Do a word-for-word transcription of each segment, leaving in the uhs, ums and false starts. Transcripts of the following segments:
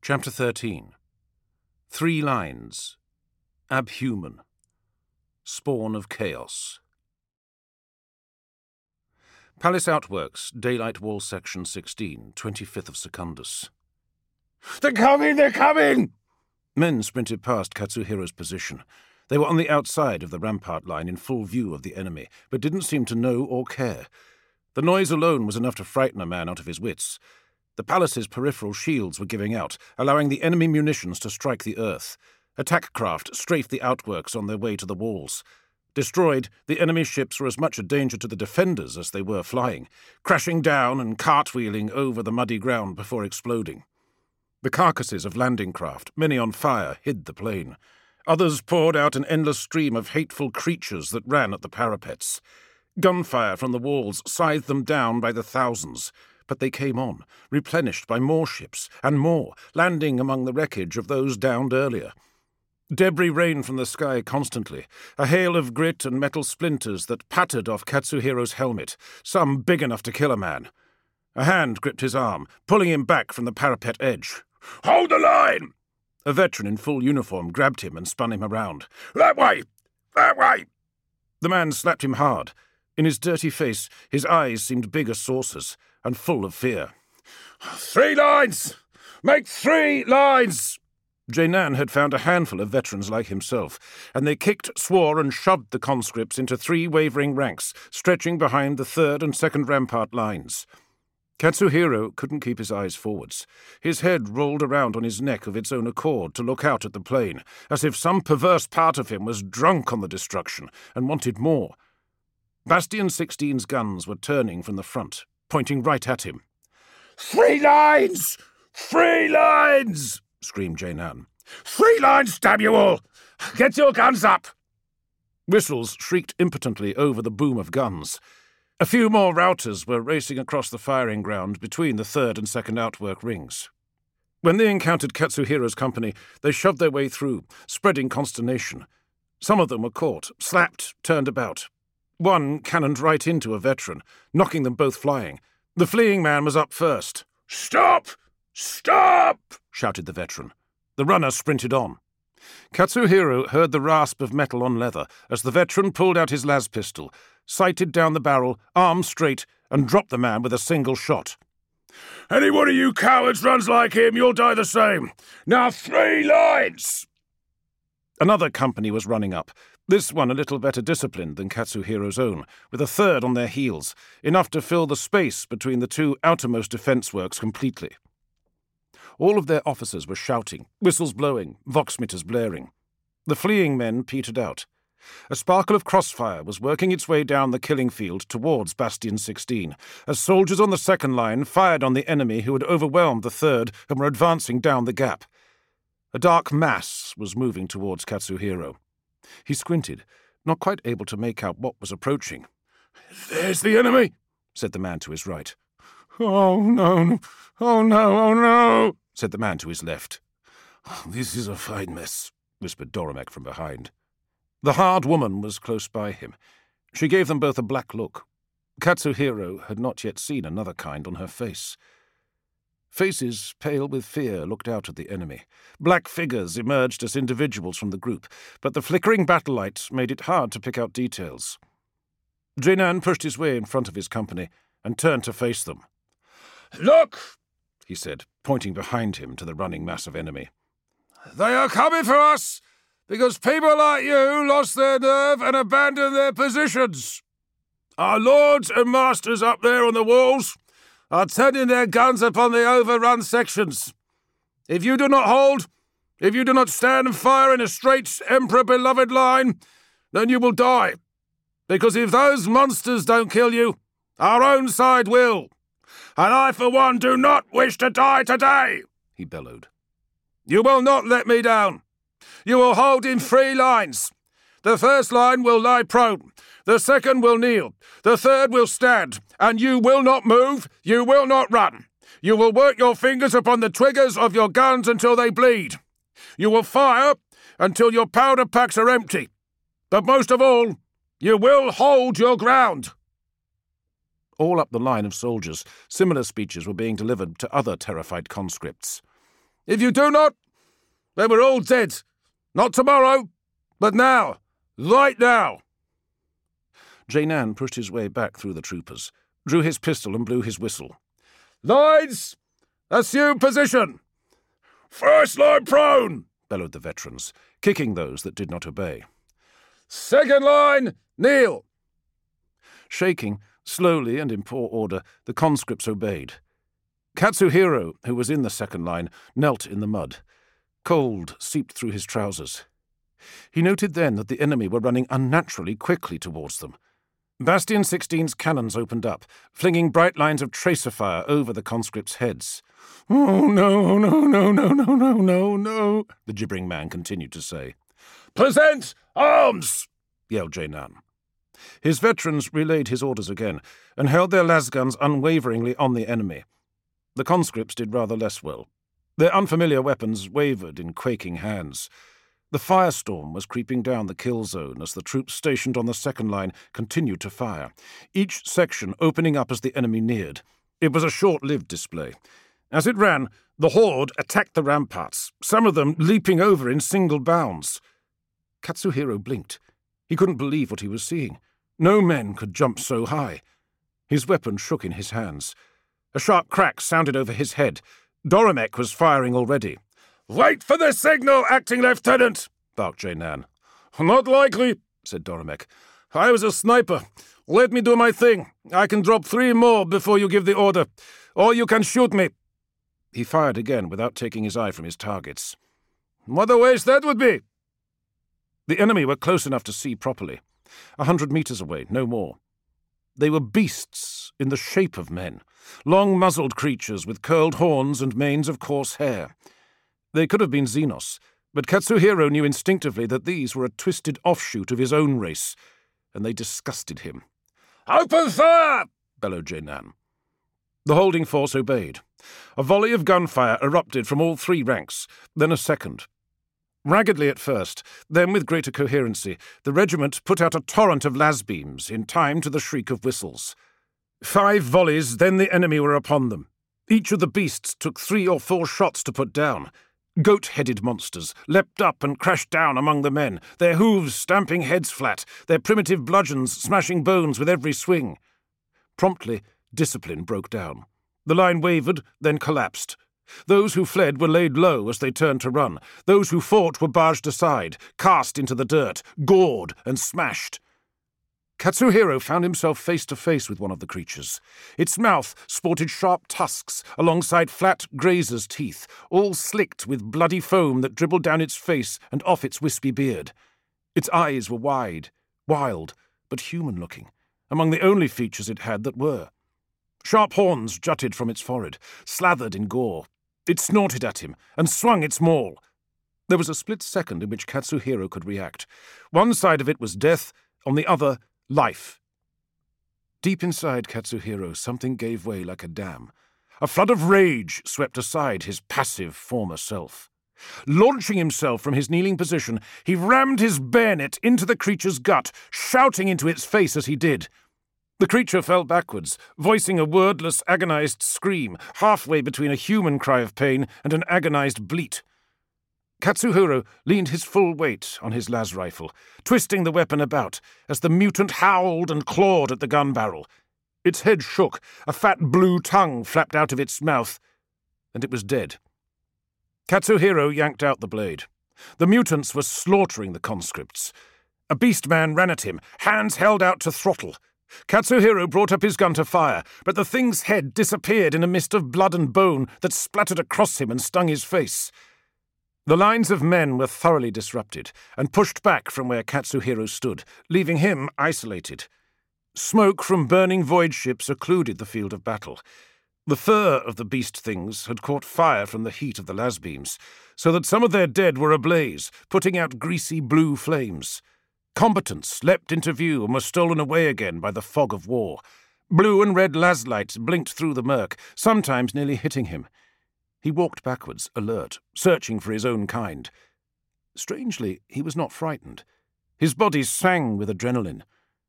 Chapter thirteen. Three Lines. Abhuman. Spawn of Chaos. Palace Outworks, Daylight Wall Section sixteen, twenty-fifth of Secundus. They're coming! They're coming! Men sprinted past Katsuhiro's position. They were on the outside of the rampart line in full view of the enemy, but didn't seem to know or care. The noise alone was enough to frighten a man out of his wits. The palace's peripheral shields were giving out, allowing the enemy munitions to strike the earth. Attack craft strafed the outworks on their way to the walls. Destroyed, the enemy ships were as much a danger to the defenders as they were flying, crashing down and cartwheeling over the muddy ground before exploding. The carcasses of landing craft, many on fire, hid the plain. Others poured out an endless stream of hateful creatures that ran at the parapets. Gunfire from the walls scythed them down by the thousands, but they came on, replenished by more ships and more, landing among the wreckage of those downed earlier. Debris rained from the sky constantly, a hail of grit and metal splinters that pattered off Katsuhiro's helmet, some big enough to kill a man. A hand gripped his arm, pulling him back from the parapet edge. Hold the line! A veteran in full uniform grabbed him and spun him around. That way! That way! The man slapped him hard. In his dirty face, his eyes seemed big as saucers, and full of fear. Three lines! Make three lines! Jainan had found a handful of veterans like himself, and they kicked, swore, and shoved the conscripts into three wavering ranks, stretching behind the third and second rampart lines. Katsuhiro couldn't keep his eyes forwards. His head rolled around on his neck of its own accord to look out at the plain, as if some perverse part of him was drunk on the destruction and wanted more. Bastion sixteen's guns were turning from the front, pointing right at him. Three lines! Three lines! Screamed Jainan. Three lines, damn you all! Get your guns up! Whistles shrieked impotently over the boom of guns. A few more routers were racing across the firing ground between the third and second outwork rings. When they encountered Katsuhiro's company, they shoved their way through, spreading consternation. Some of them were caught, slapped, turned about. One cannoned right into a veteran, knocking them both flying. The fleeing man was up first. Stop! Stop! Shouted the veteran. The runner sprinted on. Katsuhiro heard the rasp of metal on leather as the veteran pulled out his las pistol, sighted down the barrel, arm straight, and dropped the man with a single shot. Any one of you cowards runs like him, you'll die the same. Now three lines! Another company was running up, this one a little better disciplined than Katsuhiro's own, with a third on their heels, enough to fill the space between the two outermost defence works completely. All of their officers were shouting, whistles blowing, voxmeters blaring. The fleeing men petered out. A sparkle of crossfire was working its way down the killing field towards Bastion sixteen, as soldiers on the second line fired on the enemy who had overwhelmed the third and were advancing down the gap. A dark mass was moving towards Katsuhiro. He squinted, not quite able to make out what was approaching. There's the enemy, said the man to his right. Oh, no, oh, no, oh, no, said the man to his left. This is a fine mess, whispered Doromek from behind. The hard woman was close by him. She gave them both a black look. Katsuhiro had not yet seen another kind on her face. Faces, pale with fear, looked out at the enemy. Black figures emerged as individuals from the group, but the flickering battle light made it hard to pick out details. Jainan pushed his way in front of his company and turned to face them. Look, he said, pointing behind him to the running mass of enemy. They are coming for us because people like you lost their nerve and abandoned their positions. Our lords and masters up there on the walls are turning their guns upon the overrun sections. If you do not hold, if you do not stand and fire in a straight, Emperor-beloved line, then you will die. Because if those monsters don't kill you, our own side will. And I, for one, do not wish to die today, he bellowed. You will not let me down. You will hold in three lines. The first line will lie prone. The second will kneel. The third will stand. And you will not move. You will not run. You will work your fingers upon the triggers of your guns until they bleed. You will fire until your powder packs are empty. But most of all, you will hold your ground. All up the line of soldiers, similar speeches were being delivered to other terrified conscripts. If you do not, then we're all dead. Not tomorrow, but now. Right now. Jaynan pushed his way back through the troopers, drew his pistol and blew his whistle. Lines, assume position. First line prone, bellowed the veterans, kicking those that did not obey. Second line, kneel. Shaking, slowly and in poor order, the conscripts obeyed. Katsuhiro, who was in the second line, knelt in the mud. Cold seeped through his trousers. He noted then that the enemy were running unnaturally quickly towards them. Bastion sixteen's cannons opened up, flinging bright lines of tracer fire over the conscripts' heads. "Oh, no, no, no, no, no, no, no, no," the gibbering man continued to say. "Present arms!" yelled Jaynan. His veterans relayed his orders again, and held their lasguns unwaveringly on the enemy. The conscripts did rather less well. Their unfamiliar weapons wavered in quaking hands. The firestorm was creeping down the kill zone as the troops stationed on the second line continued to fire, each section opening up as the enemy neared. It was a short-lived display. As it ran, the horde attacked the ramparts, some of them leaping over in single bounds. Katsuhiro blinked. He couldn't believe what he was seeing. No men could jump so high. His weapon shook in his hands. A sharp crack sounded over his head. Doromek was firing already. "Wait for the signal, acting lieutenant!" barked Jaynan. "Not likely," said Doromek. "I was a sniper. Let me do my thing. I can drop three more before you give the order, or you can shoot me." He fired again without taking his eye from his targets. "What a waste that would be!" The enemy were close enough to see properly. A hundred meters away, no more. They were beasts in the shape of men, long-muzzled creatures with curled horns and manes of coarse hair. They could have been Xenos, but Katsuhiro knew instinctively that these were a twisted offshoot of his own race, and they disgusted him. "Open fire!" bellowed Jaynan. The holding force obeyed. A volley of gunfire erupted from all three ranks, then a second. Raggedly at first, then with greater coherency, the regiment put out a torrent of lasbeams in time to the shriek of whistles. Five volleys, then the enemy were upon them. Each of the beasts took three or four shots to put down. Goat-headed monsters leapt up and crashed down among the men, their hooves stamping heads flat, their primitive bludgeons smashing bones with every swing. Promptly, discipline broke down. The line wavered, then collapsed. Those who fled were laid low as they turned to run. Those who fought were barged aside, cast into the dirt, gored and smashed. Katsuhiro found himself face to face with one of the creatures. Its mouth sported sharp tusks alongside flat grazer's teeth, all slicked with bloody foam that dribbled down its face and off its wispy beard. Its eyes were wide, wild, but human-looking, among the only features it had that were. Sharp horns jutted from its forehead, slathered in gore. It snorted at him and swung its maul. There was a split second in which Katsuhiro could react. One side of it was death, on the other, life. Deep inside Katsuhiro, something gave way like a dam. A flood of rage swept aside his passive former self. Launching himself from his kneeling position, he rammed his bayonet into the creature's gut, shouting into its face as he did. The creature fell backwards, voicing a wordless, agonized scream, halfway between a human cry of pain and an agonized bleat. Katsuhiro leaned his full weight on his las rifle, twisting the weapon about, as the mutant howled and clawed at the gun barrel. Its head shook, a fat blue tongue flapped out of its mouth, and it was dead. Katsuhiro yanked out the blade. The mutants were slaughtering the conscripts. A beast man ran at him, hands held out to throttle. Katsuhiro brought up his gun to fire, but the thing's head disappeared in a mist of blood and bone that splattered across him and stung his face. The lines of men were thoroughly disrupted and pushed back from where Katsuhiro stood, leaving him isolated. Smoke from burning void ships occluded the field of battle. The fur of the beast things had caught fire from the heat of the lasbeams, so that some of their dead were ablaze, putting out greasy blue flames. Combatants leapt into view and were stolen away again by the fog of war. Blue and red laslights blinked through the murk, sometimes nearly hitting him. He walked backwards, alert, searching for his own kind. Strangely, he was not frightened. His body sang with adrenaline.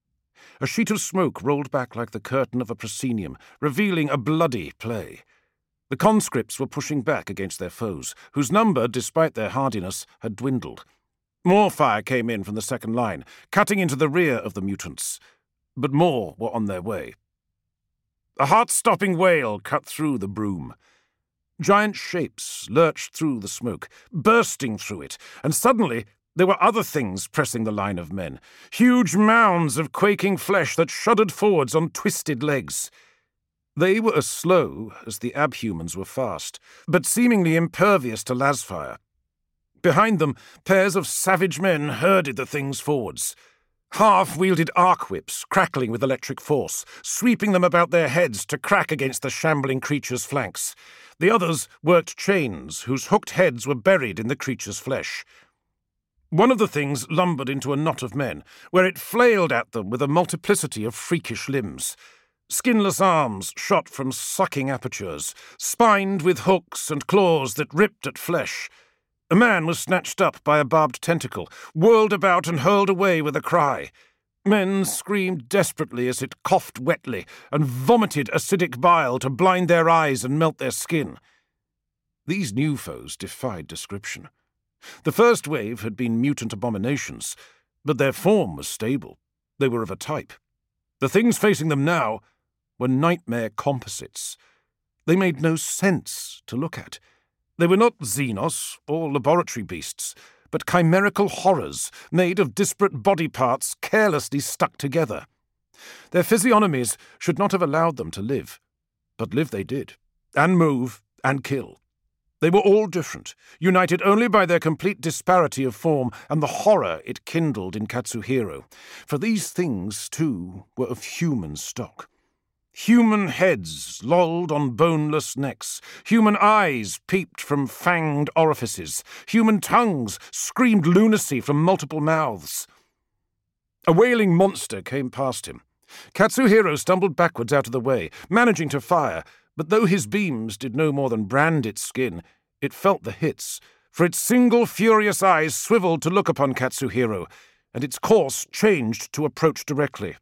A sheet of smoke rolled back like the curtain of a proscenium, revealing a bloody play. The conscripts were pushing back against their foes, whose number, despite their hardiness, had dwindled. More fire came in from the second line, cutting into the rear of the mutants, but more were on their way. A heart-stopping wail cut through the broom. Giant shapes lurched through the smoke, bursting through it, and suddenly there were other things pressing the line of men, huge mounds of quaking flesh that shuddered forwards on twisted legs. They were as slow as the abhumans were fast, but seemingly impervious to lasfire. Behind them, pairs of savage men herded the things forwards. Half wielded arc whips, crackling with electric force, sweeping them about their heads to crack against the shambling creature's flanks. The others worked chains, whose hooked heads were buried in the creature's flesh. One of the things lumbered into a knot of men, where it flailed at them with a multiplicity of freakish limbs. Skinless arms shot from sucking apertures, spined with hooks and claws that ripped at flesh. A man was snatched up by a barbed tentacle, whirled about and hurled away with a cry. Men screamed desperately as it coughed wetly and vomited acidic bile to blind their eyes and melt their skin. These new foes defied description. The first wave had been mutant abominations, but their form was stable. They were of a type. The things facing them now were nightmare composites. They made no sense to look at. They were not xenos or laboratory beasts, but chimerical horrors made of disparate body parts carelessly stuck together. Their physiognomies should not have allowed them to live, but live they did, and move, and kill. They were all different, united only by their complete disparity of form and the horror it kindled in Katsuhiro, for these things, too, were of human stock. Human heads lolled on boneless necks, human eyes peeped from fanged orifices, human tongues screamed lunacy from multiple mouths. A wailing monster came past him. Katsuhiro stumbled backwards out of the way, managing to fire, but though his beams did no more than brand its skin, it felt the hits, for its single furious eyes swiveled to look upon Katsuhiro, and its course changed to approach directly.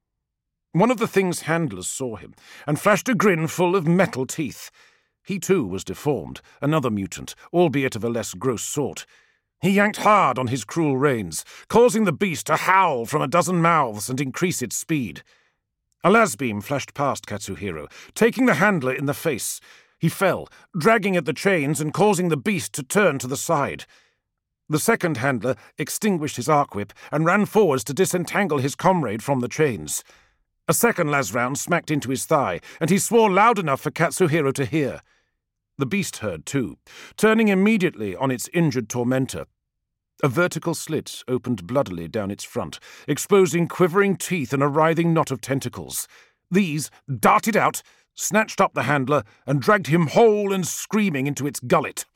One of the thing's handlers saw him, and flashed a grin full of metal teeth. He too was deformed, another mutant, albeit of a less gross sort. He yanked hard on his cruel reins, causing the beast to howl from a dozen mouths and increase its speed. A lasbeam flashed past Katsuhiro, taking the handler in the face. He fell, dragging at the chains and causing the beast to turn to the side. The second handler extinguished his arc whip and ran forwards to disentangle his comrade from the chains. A second las round smacked into his thigh, and he swore loud enough for Katsuhiro to hear. The beast heard too, turning immediately on its injured tormentor. A vertical slit opened bloodily down its front, exposing quivering teeth and a writhing knot of tentacles. These darted out, snatched up the handler, and dragged him whole and screaming into its gullet.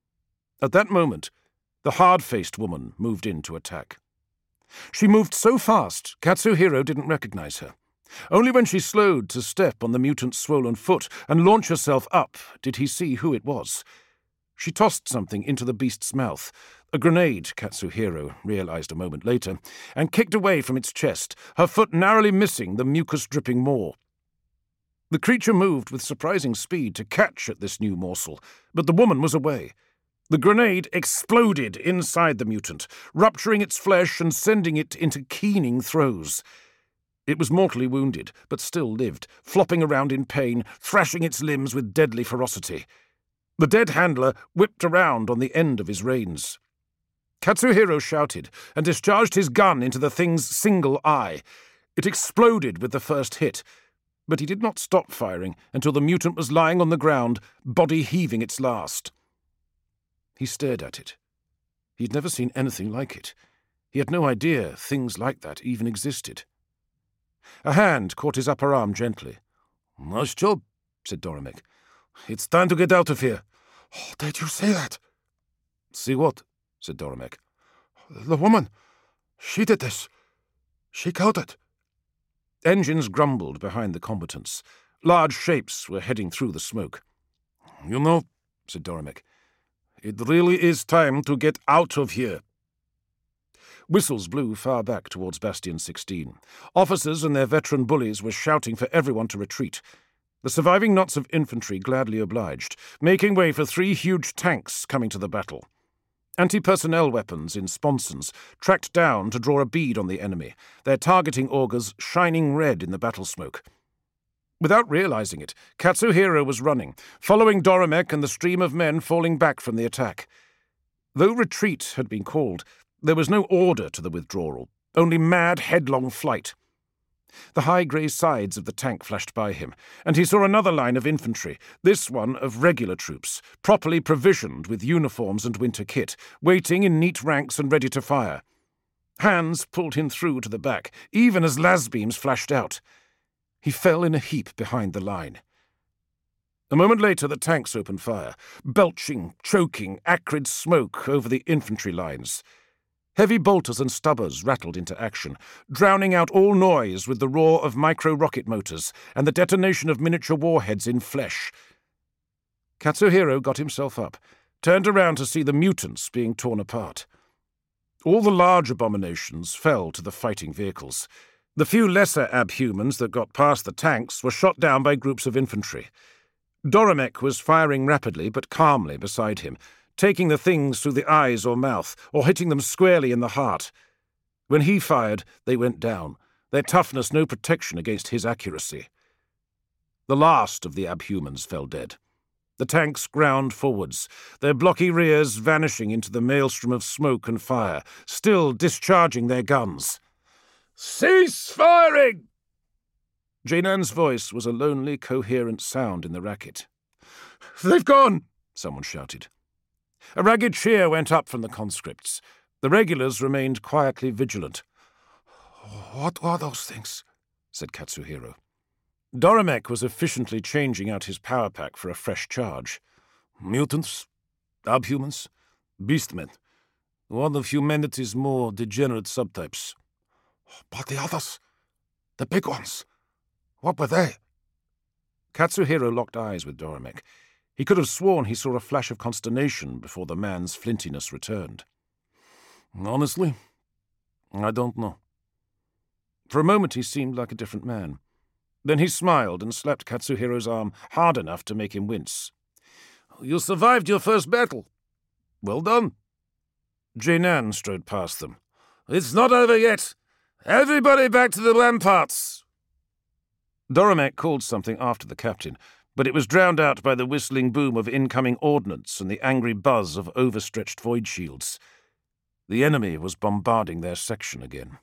At that moment, the hard-faced woman moved in to attack. She moved so fast, Katsuhiro didn't recognize her. Only when she slowed to step on the mutant's swollen foot and launch herself up did he see who it was. She tossed something into the beast's mouth, a grenade, Katsuhiro realized a moment later, and kicked away from its chest, her foot narrowly missing the mucus-dripping maw. The creature moved with surprising speed to catch at this new morsel, but the woman was away. The grenade exploded inside the mutant, rupturing its flesh and sending it into keening throes. It was mortally wounded, but still lived, flopping around in pain, thrashing its limbs with deadly ferocity. The dead handler whipped around on the end of his reins. Katsuhiro shouted and discharged his gun into the thing's single eye. It exploded with the first hit, but he did not stop firing until the mutant was lying on the ground, body heaving its last. He stared at it. He had never seen anything like it. He had no idea things like that even existed. A hand caught his upper arm gently. "Nice job," said Doromek. "It's time to get out of here." Oh, did you see that? "See what?" said Doromek. The woman. She did this. She killed it. Engines grumbled behind the combatants. Large shapes were heading through the smoke. "You know," said Doromek, "it really is time to get out of here." Whistles blew far back towards Bastion sixteen. Officers and their veteran bullies were shouting for everyone to retreat. The surviving knots of infantry gladly obliged, making way for three huge tanks coming to the battle. Anti-personnel weapons in sponsons tracked down to draw a bead on the enemy, their targeting augers shining red in the battle smoke. Without realizing it, Katsuhiro was running, following Doromek and the stream of men falling back from the attack. Though retreat had been called, there was no order to the withdrawal, only mad, headlong flight. The high grey sides of the tank flashed by him, and he saw another line of infantry, this one of regular troops, properly provisioned with uniforms and winter kit, waiting in neat ranks and ready to fire. Hands pulled him through to the back, even as las-beams flashed out. He fell in a heap behind the line. A moment later, the tanks opened fire, belching, choking, acrid smoke over the infantry lines. Heavy bolters and stubbers rattled into action, drowning out all noise with the roar of micro-rocket motors and the detonation of miniature warheads in flesh. Katsuhiro got himself up, turned around to see the mutants being torn apart. All the large abominations fell to the fighting vehicles. The few lesser abhumans that got past the tanks were shot down by groups of infantry. Doromek was firing rapidly but calmly beside him, taking the things through the eyes or mouth, or hitting them squarely in the heart. When he fired, they went down, their toughness no protection against his accuracy. The last of the abhumans fell dead. The tanks ground forwards, their blocky rears vanishing into the maelstrom of smoke and fire, still discharging their guns. "Cease firing!" Jainan's voice was a lonely, coherent sound in the racket. "They've gone!" someone shouted. A ragged cheer went up from the conscripts. The regulars remained quietly vigilant. "What are those things?" said Katsuhiro. Doromek was efficiently changing out his power pack for a fresh charge. "Mutants, abhumans, beastmen. One of humanity's more degenerate subtypes." "But the others, the big ones, what were they?" Katsuhiro locked eyes with Doromek. He could have sworn he saw a flash of consternation before the man's flintiness returned. "Honestly, I don't know." For a moment he seemed like a different man. Then he smiled and slapped Katsuhiro's arm hard enough to make him wince. "You survived your first battle. Well done." Jainan strode past them. "It's not over yet. Everybody back to the ramparts." Doromek called something after the captain, but it was drowned out by the whistling boom of incoming ordnance and the angry buzz of overstretched void shields. The enemy was bombarding their section again.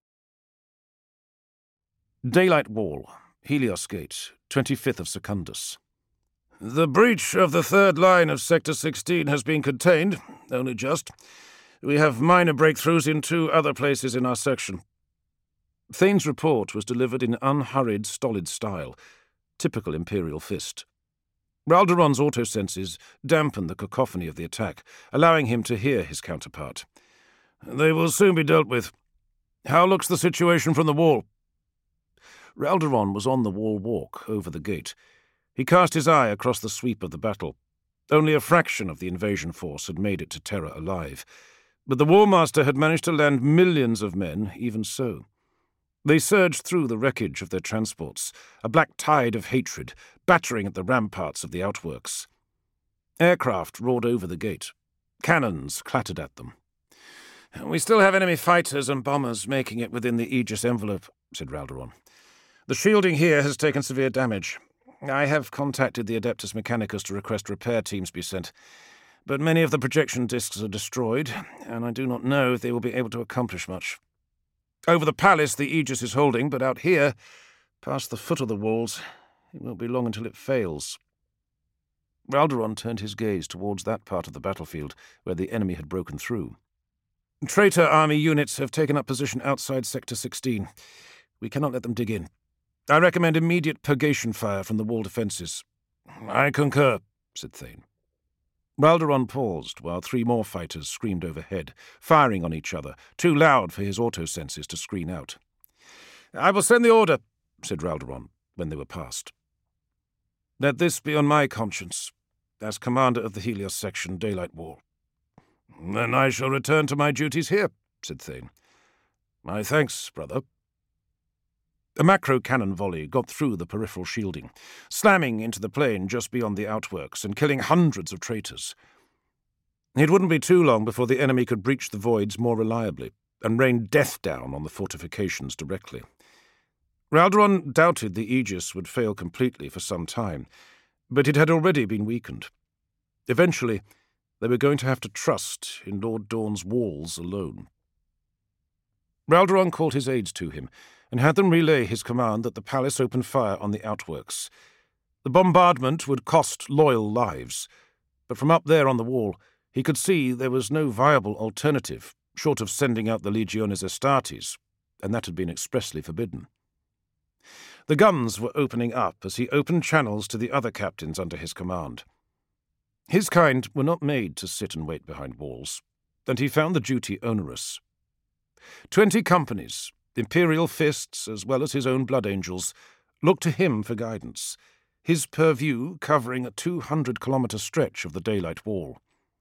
Daylight Wall, Helios Gate, twenty-fifth of Secundus. "The breach of the third line of Sector sixteen has been contained, only just. We have minor breakthroughs in two other places in our section." Thane's report was delivered in unhurried, stolid style, typical Imperial fist. Ralderon's autosenses dampened the cacophony of the attack, allowing him to hear his counterpart. "They will soon be dealt with. How looks the situation from the wall?" Ralderon was on the wall walk over the gate. He cast his eye across the sweep of the battle. Only a fraction of the invasion force had made it to Terra alive, but the War Master had managed to land millions of men even so. They surged through the wreckage of their transports, a black tide of hatred, battering at the ramparts of the outworks. Aircraft roared over the gate. Cannons clattered at them. "We still have enemy fighters and bombers making it within the Aegis envelope," said Ralderon. "The shielding here has taken severe damage. I have contacted the Adeptus Mechanicus to request repair teams be sent, but many of the projection discs are destroyed, and I do not know if they will be able to accomplish much. Over the palace the Aegis is holding, but out here, past the foot of the walls, it won't be long until it fails." Ralderon turned his gaze towards that part of the battlefield where the enemy had broken through. "Traitor army units have taken up position outside Sector sixteen. We cannot let them dig in. I recommend immediate purgation fire from the wall defences." "I concur," said Thane. Ralderon paused while three more fighters screamed overhead, firing on each other, too loud for his autosenses to screen out. "I will send the order," said Ralderon, when they were past. "Let this be on my conscience, as commander of the Helios Section Daylight Wall." "Then I shall return to my duties here," said Thane. "My thanks, brother." A macro cannon volley got through the peripheral shielding, slamming into the plain just beyond the outworks and killing hundreds of traitors. It wouldn't be too long before the enemy could breach the voids more reliably and rain death down on the fortifications directly. Raldoron doubted the Aegis would fail completely for some time, but it had already been weakened. Eventually, they were going to have to trust in Lord Dorne's walls alone. Raldoron called his aides to him and had them relay his command that the palace open fire on the outworks. The bombardment would cost loyal lives, but from up there on the wall, he could see there was no viable alternative, short of sending out the Legiones Astartes, and that had been expressly forbidden. The guns were opening up as he opened channels to the other captains under his command. His kind were not made to sit and wait behind walls, and he found the duty onerous. Twenty companies, imperial fists as well as his own blood angels, looked to him for guidance, his purview covering a two hundred kilometre stretch of the daylight wall.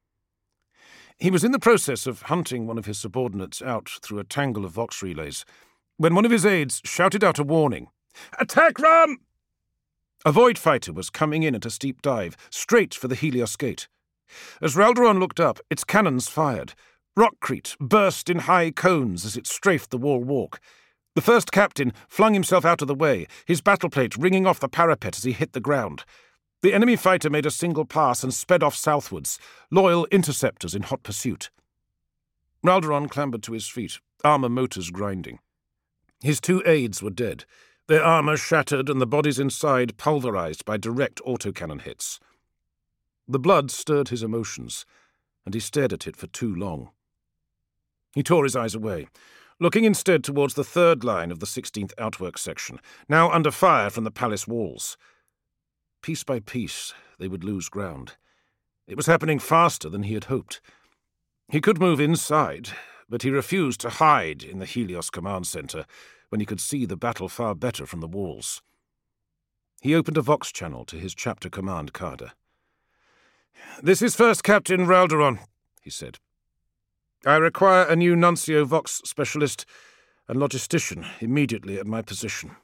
He was in the process of hunting one of his subordinates out through a tangle of vox relays when one of his aides shouted out a warning. "Attack ram!" A void fighter was coming in at a steep dive, straight for the Helios Gate. As Raldoron looked up, its cannons fired. Rockcrete burst in high cones as it strafed the wall walk. The first captain flung himself out of the way, his battleplate ringing off the parapet as he hit the ground. The enemy fighter made a single pass and sped off southwards, loyal interceptors in hot pursuit. Raldoron clambered to his feet, armour motors grinding. His two aides were dead, their armour shattered and the bodies inside pulverised by direct autocannon hits. The blood stirred his emotions, and he stared at it for too long. He tore his eyes away, looking instead towards the third line of the sixteenth outwork section, now under fire from the palace walls. Piece by piece, they would lose ground. It was happening faster than he had hoped. He could move inside, but he refused to hide in the Helios command centre when he could see the battle far better from the walls. He opened a vox channel to his chapter command cadre. "This is First Captain Raldoron," he said. "I require a new Nuncio Vox specialist and logistician immediately at my position."